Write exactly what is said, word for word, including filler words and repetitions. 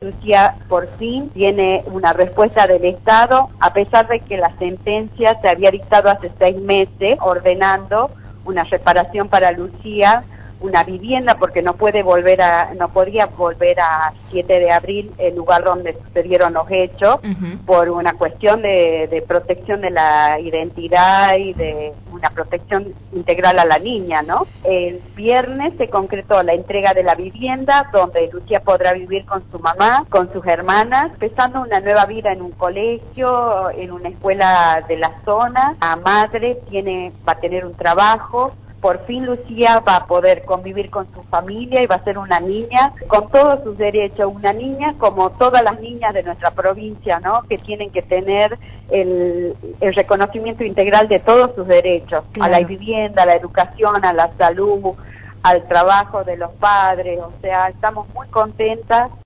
Lucía por fin tiene una respuesta del Estado, a pesar de que la sentencia se había dictado hace seis meses, ordenando una reparación para Lucía, una vivienda, porque no puede volver a, no podía volver a siete de abril, el lugar donde sucedieron los hechos, uh-huh. por una cuestión de, de protección de la identidad y de una protección integral a la niña, ¿no? El viernes se concretó la entrega de la vivienda, donde Lucía podrá vivir con su mamá, con sus hermanas, empezando una nueva vida en un colegio, en una escuela de la zona. La madre tiene, va a tener un trabajo. Por fin Lucía va a poder convivir con su familia y va a ser una niña con todos sus derechos, una niña como todas las niñas de nuestra provincia, ¿no? Que tienen que tener el, el reconocimiento integral de todos sus derechos, claro. A la vivienda, a la educación, a la salud, al trabajo de los padres, o sea, estamos muy contentas.